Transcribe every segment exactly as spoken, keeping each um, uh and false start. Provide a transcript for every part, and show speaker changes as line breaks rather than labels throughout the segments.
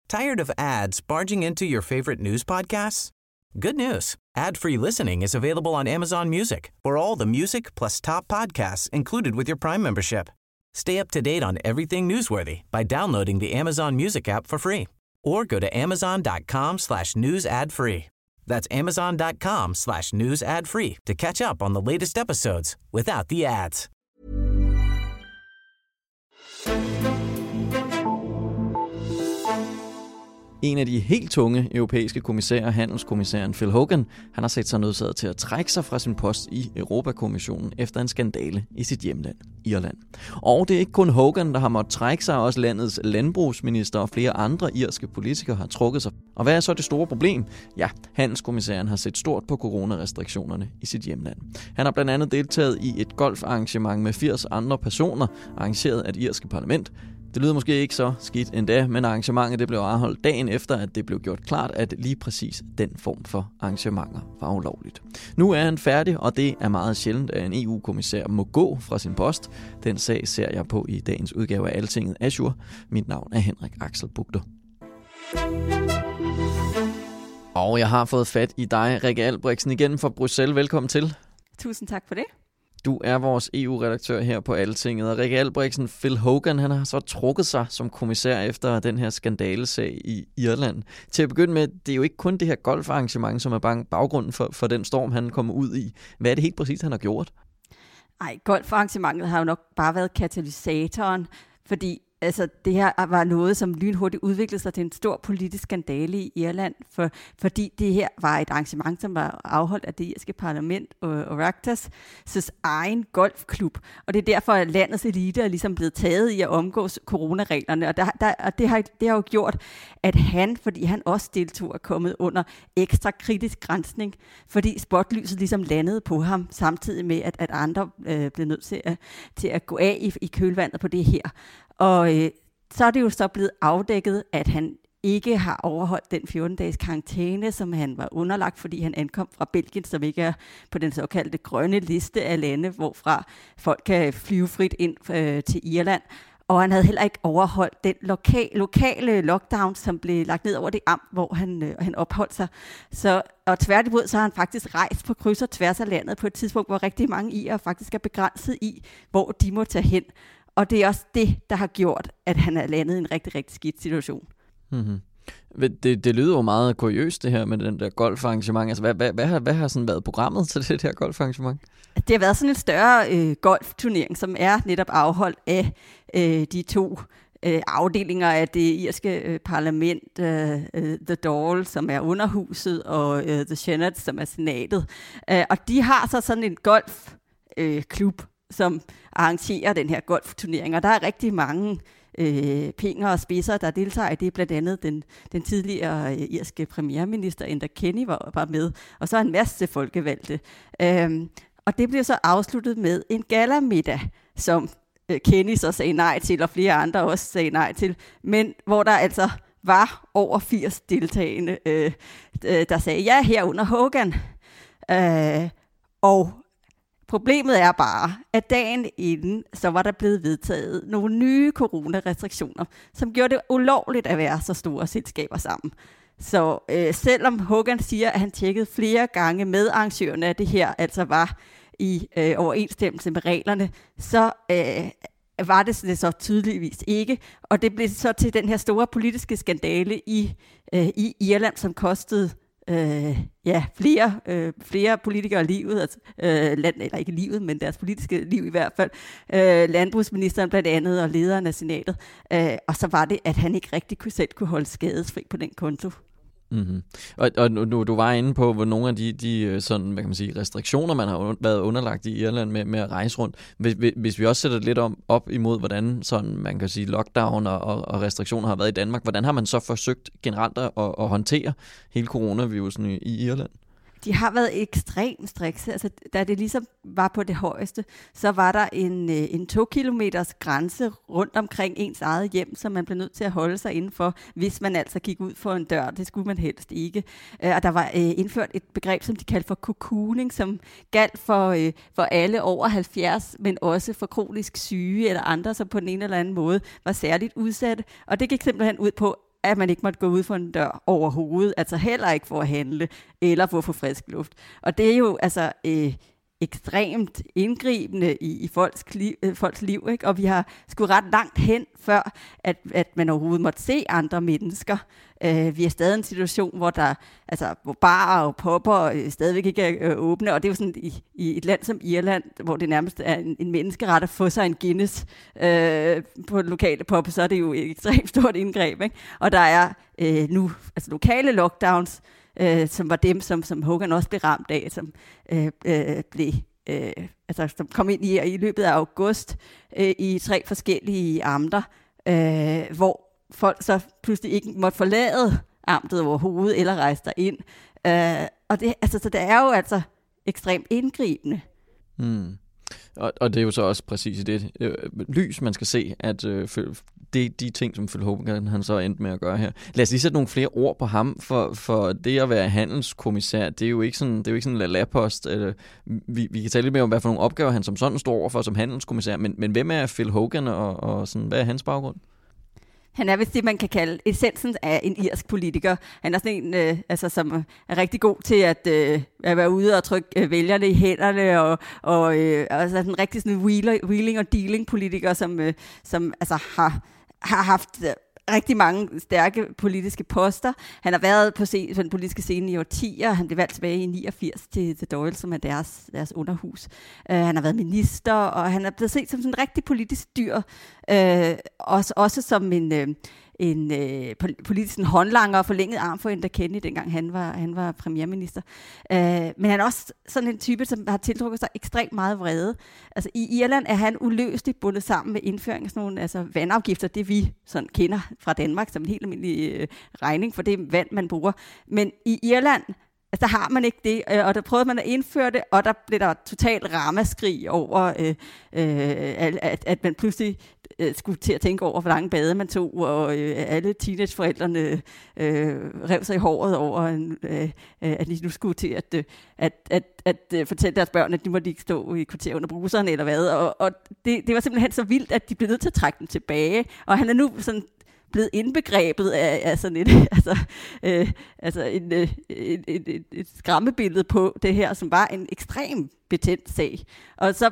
Tired of ads barging into your favorite news podcasts? Good news. Ad-free listening is available on Amazon Music for all the music plus top podcasts included with your Prime membership. Stay up to date on everything newsworthy by downloading the Amazon Music app for free or go to amazon.com slash news ad free. That's amazon.com slash news ad free to catch up on the latest episodes without the ads.
En af de helt tunge europæiske kommissærer, handelskommissæren Phil Hogan, han har set sig nødsaget til at trække sig fra sin post i Europakommissionen efter en skandale i sit hjemland, Irland. Og det er ikke kun Hogan, der har måttet trække sig, også landets landbrugsminister og flere andre irske politikere har trukket sig. Og hvad er så det store problem? Ja, handelskommissæren har set stort på coronarestriktionerne i sit hjemland. Han har blandt andet deltaget i et golfarrangement med firs andre personer, arrangeret af det irske parlament. Det lyder måske ikke så skidt endda, men arrangementet det blev afholdt dagen efter, at det blev gjort klart, at lige præcis den form for arrangementer var ulovligt. Nu er han færdig, og det er meget sjældent, at en E U-kommissær må gå fra sin post. Den sag ser jeg på i dagens udgave af Altinget Azure. Mit navn er Henrik Axel Bugter. Og jeg har fået fat i dig, Rikke Albrechtsen, igen fra Bruxelles. Velkommen til.
Tusind tak for det.
Du er vores E U-redaktør her på Altinget, og Rikke Albrechtsen, Phil Hogan, han har så trukket sig som kommissær efter den her skandalesag i Irland. Til at begynde med, det er jo ikke kun det her golfarrangement, som er baggrunden for, for den storm, han kommer ud i. Hvad er det helt præcis, han har gjort?
Ej, golfarrangementet har jo nok bare været katalysatoren, fordi altså, det her var noget, som lynhurtigt udviklede sig til en stor politisk skandale i Irland, for, fordi det her var et arrangement, som var afholdt af det irske parlament og Oireachtas egen golfklub. Og det er derfor, at landets elite er ligesom blevet taget i at omgås coronareglerne. Og, der, der, og det, har, det har jo gjort, at han, fordi han også deltog, er kommet under ekstra kritisk granskning, fordi spotlyset ligesom landede på ham, samtidig med, at, at andre øh, blev nødt til at, til at gå af i, i kølvandet på det her. Og øh, så er det jo så blevet afdækket, at han ikke har overholdt den fjorten-dages karantæne, som han var underlagt, fordi han ankom fra Belgien, som ikke er på den såkaldte grønne liste af lande, hvorfra folk kan flyve frit ind øh, til Irland. Og han havde heller ikke overholdt den loka- lokale lockdown, som blev lagt ned over det amt, hvor han, øh, han opholdt sig. Så, og tværtimod, så har han faktisk rejst på kryds og tværs af landet på et tidspunkt, hvor rigtig mange irere faktisk er begrænset i, hvor de må tage hen. Og det er også det, der har gjort, at han er landet i en rigtig, rigtig skidt situation.
Mm-hmm. Det, det lyder jo meget kuriøst, det her med den der golfarrangement. Altså, hvad, hvad, hvad, har, hvad har sådan været programmet til det her golfarrangement?
Det har været sådan en større øh, golfturnering, som er netop afholdt af øh, de to øh, afdelinger af det irske øh, parlament, øh, øh, The Dáil, som er underhuset, og øh, The Senate, som er senatet. Øh, og de har så sådan en golfklub, øh, som arrangerer den her golfturnering, og der er rigtig mange øh, pinger og spidser, der deltager i det. Blandt andet den, den tidligere øh, irske premierminister Enda Kenny var, var med, og så en masse folkevalgte. Øhm, og det blev så afsluttet med en gallamiddag, som øh, Kenny så sagde nej til, og flere andre også sagde nej til, men hvor der altså var over firs deltagende, øh, der sagde ja herunder Hogan. Øh, og Problemet er bare, at dagen inden, så var der blevet vedtaget nogle nye coronarestriktioner, som gjorde det ulovligt at være så store selskaber sammen. Så øh, selvom Hogan siger, at han tjekkede flere gange med arrangørerne, at det her altså var i øh, overensstemmelse med reglerne, så øh, var det, det så tydeligvis ikke. Og det blev så til den her store politiske skandale i, øh, i Irland, som kostede Øh, ja, flere, øh, flere politikere livet, altså, øh, land, eller ikke livet, men deres politiske liv i hvert fald, øh, landbrugsministeren blandt andet, og lederen af senatet, øh, og så var det, at han ikke rigtig kunne, selv kunne holde skadesfri på den konto.
Mm-hmm. Og, og nu, du var inde på, hvor nogle af de, de sådan, hvad kan man sige, restriktioner, man har været underlagt i Irland med, med at rejse rundt. Hvis, hvis vi også sætter lidt om, op imod, hvordan sådan, man kan sige, lockdown og, og restriktioner har været i Danmark, hvordan har man så forsøgt generelt at, at håndtere hele coronavirusen i, i Irland?
De har været ekstremt strikse. Altså, da det ligesom var på det højeste, så var der en, en to kilometers grænse rundt omkring ens eget hjem, som man blev nødt til at holde sig indenfor, hvis man altså gik ud for en dør. Det skulle man helst ikke. Og der var indført et begreb, som de kaldte for cocooning, som galt for, for alle over halvfjerds, men også for kronisk syge eller andre, som på den ene eller anden måde var særligt udsatte. Og det gik simpelthen ud på, at man ikke måtte gå ud for en dør overhovedet, altså heller ikke for at handle, eller for at få frisk luft. Og det er jo altså øh, ekstremt indgribende i, i folks, liv, øh, folks liv, ikke? Og vi har sgu ret langt hen, før at, at man overhovedet måtte se andre mennesker. Øh, vi er stadig i en situation, hvor der, altså, hvor barer og popper øh, stadigvæk ikke er øh, åbne, og det er jo sådan i, i et land som Irland, hvor det nærmest er en, en menneskeret at få sig en Guinness øh, på den lokale pop, så er det jo et ekstremt stort indgreb, ikke? Og der er øh, nu altså lokale lockdowns, øh, som var dem, som, som Hogan også blev ramt af, som øh, øh, blev øh, altså, som kom ind i, i løbet af august øh, i tre forskellige amter, øh, hvor folk så pludselig ikke måtte forlade amtet overhovedet, eller rejse derind. Øh, og det, altså, så det er jo altså ekstremt indgribende.
Mm. Og, og det er jo så også præcis i det øh, lys, man skal se, at øh, det de ting, som Phil Hogan han så endte med at gøre her. Lad os lige sætte nogle flere ord på ham, for, for det at være handelskommissær, det er jo ikke sådan, det er jo ikke sådan en lala-post. Øh, vi, vi kan tale lidt mere om, hvad for nogle opgaver han som sådan står overfor som handelskommissær, men, men hvem er Phil Hogan, og, og sådan, hvad er hans baggrund?
Han er vist det, man kan kalde essensen af en irsk politiker. Han er sådan en, øh, altså, som er rigtig god til at, øh, at være ude og trykke øh, vælgerne i hænderne, og, og øh, altså en rigtig sådan wheeler, wheeling og dealing politiker, som, øh, som altså, har, har haft øh, rigtig mange stærke politiske poster. Han har været på, scene, på den politiske scene i årtier. Han blev valgt tilbage i niogfirs til, til Dáil, som er deres, deres underhus. Uh, han har været minister, og han er blevet set som sådan en rigtig politisk dyr. Uh, også, også som en, uh, en uh, politisk håndlanger og forlænget arm for Enda Kenny, dengang han var, han var premierminister. Uh, men han er også sådan en type, som har tiltrukket sig ekstremt meget vrede. Altså, i Irland er han uløseligt bundet sammen med indføring af sådan nogle altså, vandafgifter, det vi sådan kender fra Danmark som en helt almindelig øh, regning for det vand, man bruger. Men i Irland, altså, der har man ikke det, øh, og der prøvede man at indføre det, og der blev der totalt ramaskrig over, øh, øh, at, at man pludselig øh, skulle til at tænke over, hvor lange bade man tog, og øh, alle teenageforældrene øh, rev sig i håret over, øh, at de nu skulle til at, øh, at, at, at, at fortælle deres børn, at de måtte ikke stå i kvarter under bruserne eller hvad, og, og det, det var simpelthen så vildt, at de blev nødt til at trække dem tilbage, og han er nu sådan blevet indbegrebet af, af sådan et, altså, øh, altså en, øh, et, et, et, et skræmmebillede på det her, som var en ekstrem betændt sag. Og så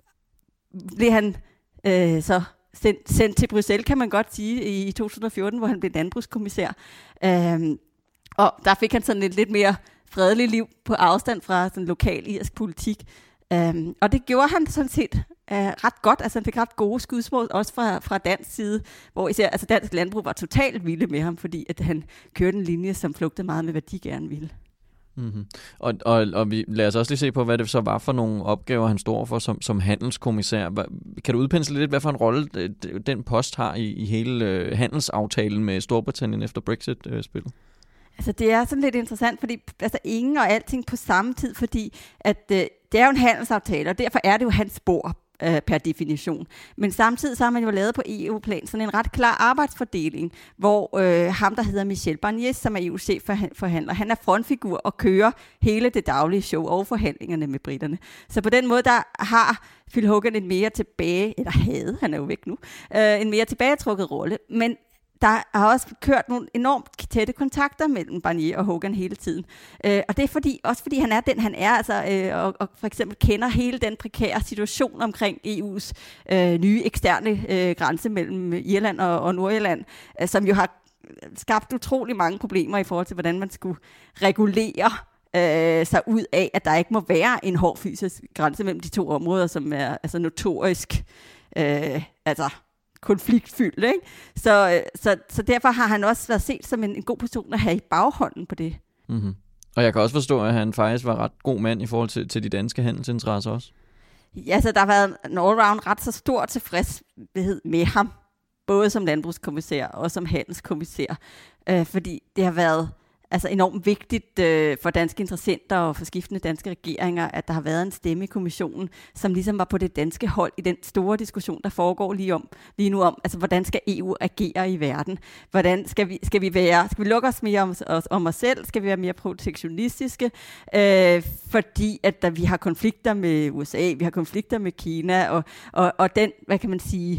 blev han øh, så sendt, sendt til Bruxelles, kan man godt sige, i to tusind og fjorten, hvor han blev landbrugskommissær. Øh, og der fik han sådan et lidt mere fredeligt liv på afstand fra sådan lokal irsk politik. Um, og det gjorde han sådan set uh, ret godt, altså han fik ret gode skudsmål, også fra, fra dansk side, hvor især altså dansk landbrug var totalt vilde med ham, fordi at han kørte en linje, som flugtede meget med, hvad de gerne ville.
Mm-hmm. Og, og, og vi lad os også lige se på, hvad det så var for nogle opgaver, han står for som, som handelskommissær. Kan du udpensle lidt, hvad for en rolle den post har i, i hele uh, handelsaftalen med Storbritannien efter Brexit-spillet?
Altså det er sådan lidt interessant, fordi altså ingen og alting på samme tid, fordi at øh, det er jo en handelsaftale, og derfor er det jo hans spor øh, per definition. Men samtidig så har man jo lavet på E U-plan sådan en ret klar arbejdsfordeling, hvor øh, ham, der hedder Michel Barnier, som er E U-chefforhandler, han er frontfigur og kører hele det daglige show og forhandlingerne med britterne. Så på den måde, der har Phil Hogan en mere tilbage, eller havde, han er jo væk nu, øh, en mere tilbagetrukket rolle, men der har også kørt nogle enormt tætte kontakter mellem Barnier og Hogan hele tiden. Øh, og det er fordi, også fordi han er den, han er, altså, øh, og, og for eksempel kender hele den prekære situation omkring E U's øh, nye eksterne øh, grænse mellem Irland og, og Nordirland, øh, som jo har skabt utrolig mange problemer i forhold til, hvordan man skulle regulere øh, sig ud af, at der ikke må være en hård fysisk grænse mellem de to områder, som er altså notorisk, øh, altså konfliktfyldt, ikke? Så, så, så derfor har han også været set som en, en god person at have i baghånden på det.
Mm-hmm. Og jeg kan også forstå, at han faktisk var ret god mand i forhold til, til de danske handelsinteresser også.
Ja, så der har været en all-round ret så stor tilfredshed med ham, både som landbrugskommissær og som handelskommissær, øh, fordi det har været altså enormt vigtigt øh, for danske interessenter og for skiftende danske regeringer, at der har været en stemme i kommissionen, som ligesom var på det danske hold i den store diskussion, der foregår lige, om, lige nu om, altså hvordan skal E U agere i verden? Hvordan skal vi, skal vi være, skal vi lukke os mere om, os, om os selv? Skal vi være mere protektionistiske? Øh, fordi at der, vi har konflikter med U S A, vi har konflikter med Kina, og, og, og den, hvad kan man sige,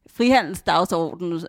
frihandelsdagsorden,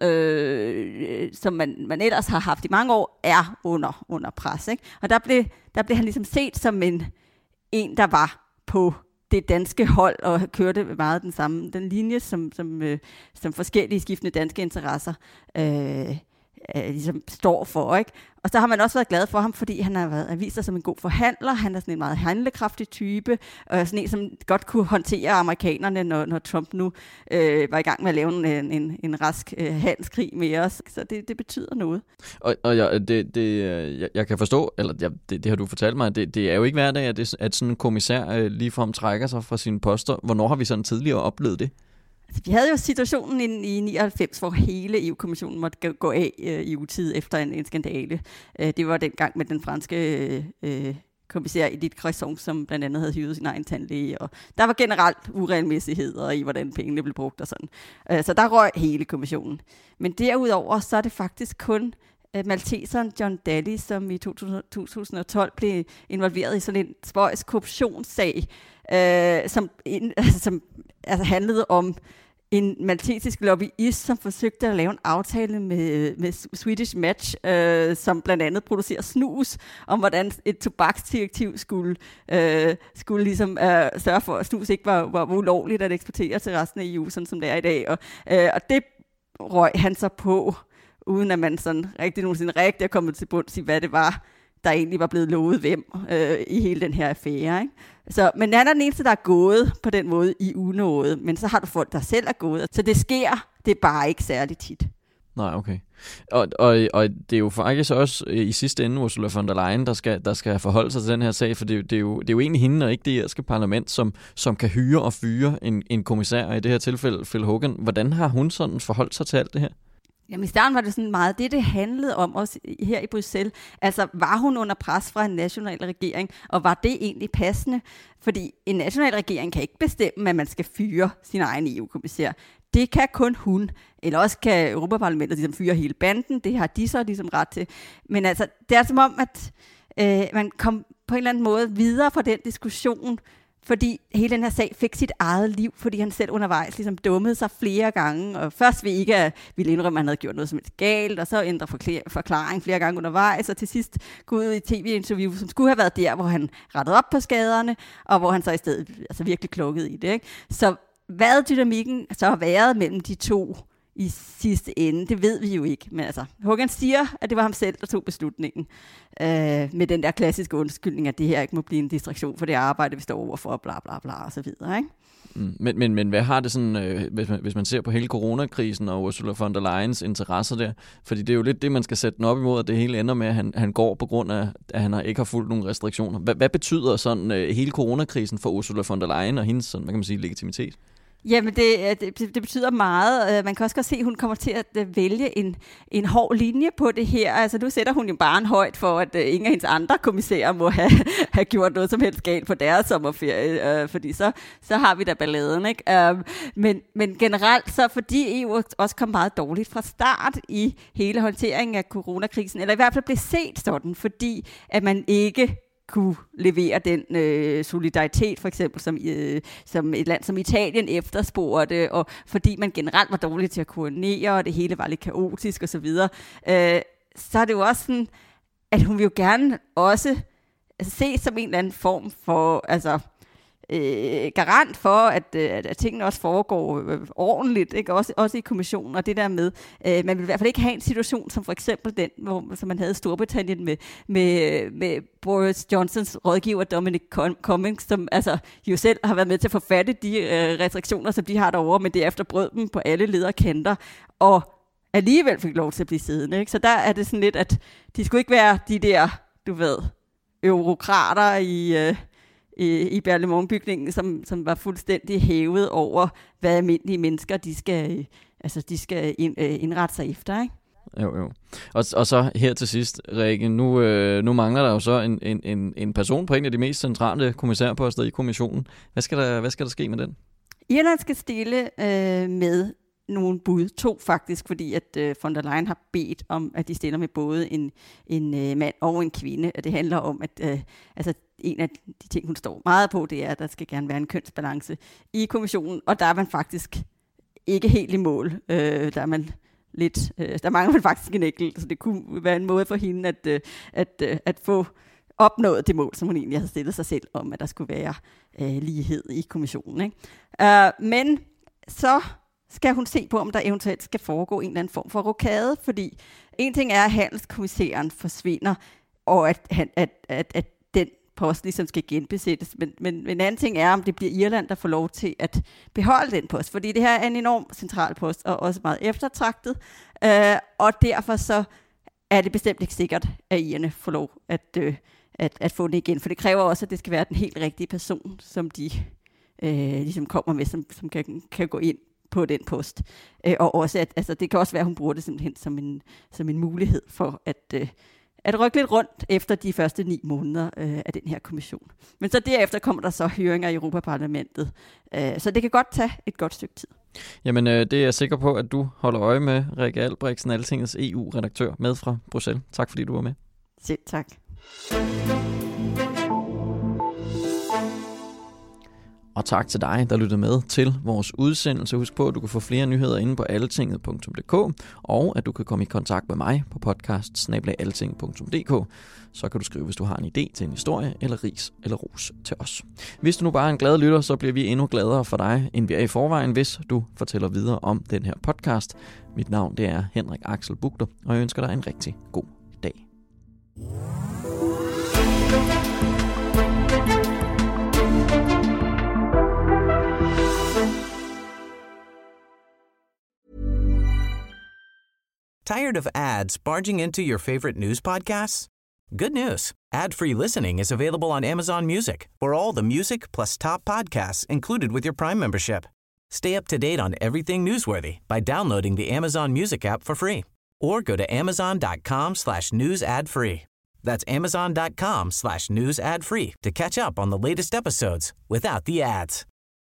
øh, som man, man ellers har haft i mange år, er under, under pres. Ikke? Og der blev, der blev han ligesom set som en, en, der var på det danske hold, og kørte meget den samme den linje, som, som, øh, som forskellige skiftende danske interesser øh, øh, ligesom står for. Ikke? Og så har man også været glad for ham, fordi han har været, vist sig som en god forhandler. Han er sådan en meget handlekraftig type, og sådan en, som godt kunne håndtere amerikanerne, når, når Trump nu øh, var i gang med at lave en, en, en rask øh, handelskrig med os. Så det, det betyder noget.
Og, og jeg, det, det, jeg, jeg kan forstå, eller jeg, det, det har du fortalt mig, det, det er jo ikke hver dag, at, det, at sådan en kommissær øh, ligefrem trækker sig fra sine poster. Hvornår har vi sådan tidligere oplevet det?
Vi havde jo situationen i nioghalvfems, hvor hele E U-kommissionen måtte gå af øh, i utide efter en, en skandale. Øh, det var dengang med den franske øh, kommissær Edith Cresson, som blandt andet havde hyret sin egen tandlæge. Og der var generelt uregelmæssigheder i, hvordan pengene blev brugt og sådan. Øh, så der røg hele kommissionen. Men derudover, så er det faktisk kun øh, malteseren John Dalli, som i to tusind og tolv blev involveret i sådan en spøjs korruptionssag, øh, som, in, altså, som altså handlede om en maltesisk lobbyist, som forsøgte at lave en aftale med, med Swedish Match, øh, som blandt andet producerer snus, om hvordan et tobaksdirektiv skulle, øh, skulle ligesom, øh, sørge for, at snus ikke var, var ulovligt at eksportere til resten af E U, sådan som det er i dag. Og, øh, og det røg han så på, uden at man sådan rigtig nogensinde rigtig er kommet til bunds i, hvad det var, der egentlig var blevet lovet hvem øh, i hele den her affære. Ikke? Så, men han er den eneste, der er gået på den måde i unåde, men så har du folk, der selv er gået. Så det sker, det er bare ikke særlig tit.
Nej, okay. Og, og, og det er jo faktisk også i sidste ende Ursula von der Leyen, der skal, der skal forholde sig til den her sag, for det, det, er, jo, det er jo egentlig hende og ikke det irske parlament, som, som kan hyre og fyre en, en kommissær, og i det her tilfælde Phil Hogan. Hvordan har hun sådan forholdt sig til alt det her?
Jamen i starten var det sådan meget det, det handlede om også her i Bruxelles. Altså var hun under pres fra en national regering, og var det egentlig passende? Fordi en national regering kan ikke bestemme, at man skal fyre sin egen E U-kommissær. Det kan kun hun, eller også kan Europaparlamentet ligesom fyre hele banden, det har de så ligesom ret til. Men altså, det er som om, at øh, man kom på en eller anden måde videre fra den diskussion, fordi hele den her sag fik sit eget liv, fordi han selv undervejs ligesom dummede sig flere gange, og først ville ikke at ville indrømme, at han havde gjort noget som et galt, og så ændre forklaring flere gange undervejs, og til sidst gå ud i tv-interview, som skulle have været der, hvor han rettede op på skaderne, og hvor han så i stedet altså virkelig klukkede i det. Ikke? Så hvad dynamikken så har været mellem de to i sidste ende, det ved vi jo ikke. Men altså, Hogan siger, at det var ham selv, der tog beslutningen. Øh, med den der klassiske undskyldning, at det her ikke må blive en distraktion for det arbejde, vi står overfor, bla bla bla, og så videre, ikke?
Mm, men, men, men hvad har det sådan, øh, hvis, man, hvis man ser på hele coronakrisen og Ursula von der Leyens interesser der, fordi det er jo lidt det, man skal sætte den op imod, at det hele ender med, at han, han går på grund af, at han har, ikke har fulgt nogle restriktioner. Hvad, hvad betyder sådan øh, hele coronakrisen for Ursula von der Leyen og hendes, sådan, hvad kan man sige, legitimitet?
Jamen, det, det, det betyder meget. Man kan også godt se, at hun kommer til at vælge en, en hård linje på det her. Altså, nu sætter hun jo barn højt for, at ingen af hendes andre kommissærer må have, have gjort noget som helst galt på deres sommerferie, øh, fordi så, så har vi da balladen, ikke? Øh, men, men generelt, så fordi E U også kom meget dårligt fra start i hele håndteringen af coronakrisen, eller i hvert fald blev set sådan, fordi at man ikke kunne levere den øh, solidaritet, for eksempel, som, øh, som et land som Italien efterspurgte, og fordi man generelt var dårlig til at koordinere, og det hele var lidt kaotisk osv., øh, så er det jo også sådan, at hun vil jo gerne også altså, se som en eller anden form for, altså, øh, garant for, at, at, at tingene også foregår øh, ordentligt, ikke? Også, også i kommissionen, og det der med, øh, man vil i hvert fald ikke have en situation, som for eksempel den, hvor, som man havde i Storbritannien med, med, med Boris Johnsons rådgiver Dominic Cummings, som altså jo selv har været med til at forfatte de øh, restriktioner, som de har derovre, men derefter brød dem på alle lederkanter, og alligevel fik lov til at blive siddende, ikke? Så der er det sådan lidt, at de skulle ikke være de der, du ved, eurokrater i... Øh, i Berlaymont-bygningen, som, som var fuldstændig hævet over, hvad almindelige mennesker, de skal, altså, de skal ind, indrette sig efter, ikke?
Jo, jo. Og, og så her til sidst, Rikke, nu, øh, nu mangler der jo så en, en, en, en person på en af de mest centrale kommissærposter i kommissionen. Hvad skal der, hvad skal der ske med den? Irland
skal stille øh, med nogle bud, to faktisk, fordi at øh, von der Leyen har bedt om, at de stiller med både en, en øh, mand og en kvinde, og det handler om, at øh, altså, en af de ting, hun står meget på, det er, at der skal gerne være en kønsbalance i kommissionen, og der er man faktisk ikke helt i mål. Øh, der er man lidt, øh, der mangler man faktisk en enkelt, så det kunne være en måde for hende at, øh, at, øh, at få opnået det mål, som hun egentlig havde stillet sig selv om, at der skulle være øh, lighed i kommissionen. Ikke? Uh, men så skal hun se på, om der eventuelt skal foregå en eller anden form for rokade, fordi en ting er, at handelskommissæren forsvinder, og at, han, at, at, at den post ligesom skal genbesættes, men, men, men en anden ting er, om det bliver Irland, der får lov til at beholde den post, fordi det her er en enorm central post, og også meget eftertragtet, øh, og derfor så er det bestemt ikke sikkert, at irerne får lov at, øh, at, at få det igen, for det kræver også, at det skal være den helt rigtige person, som de øh, ligesom kommer med, som, som kan, kan gå ind på den post. Øh, og også, at altså, det kan også være, at hun bruger det simpelthen som en, som en mulighed for at, øh, at rykke lidt rundt efter de første ni måneder øh, af den her kommission. Men så derefter kommer der så høringer i Europaparlamentet. Øh, så det kan godt tage et godt stykke tid.
Jamen, øh, det er jeg sikker på, at du holder øje med, Rikke Albrechtsen, Altingets E U-redaktør, med fra Bruxelles. Tak fordi du var med.
Selv tak.
Og tak til dig, der lyttede med til vores udsendelse. Husk på, at du kan få flere nyheder inde på altinget punktum d k, og at du kan komme i kontakt med mig på podcast bindestreg altinget punktum d k. Så kan du skrive, hvis du har en idé til en historie, eller ris eller ros til os. Hvis du nu bare er en glad lytter, så bliver vi endnu gladere for dig, end vi er i forvejen, hvis du fortæller videre om den her podcast. Mit navn det er Henrik Axel Bugter, og jeg ønsker dig en rigtig god dag.
Tired of ads barging into your favorite news podcasts? Good news. Ad-free listening is available on Amazon Music for all the music plus top podcasts included with your Prime membership. Stay up to date on everything newsworthy by downloading the Amazon Music app for free or go to amazon.com slash news ad free. That's amazon.com slash news ad free to catch up on the latest episodes without the ads.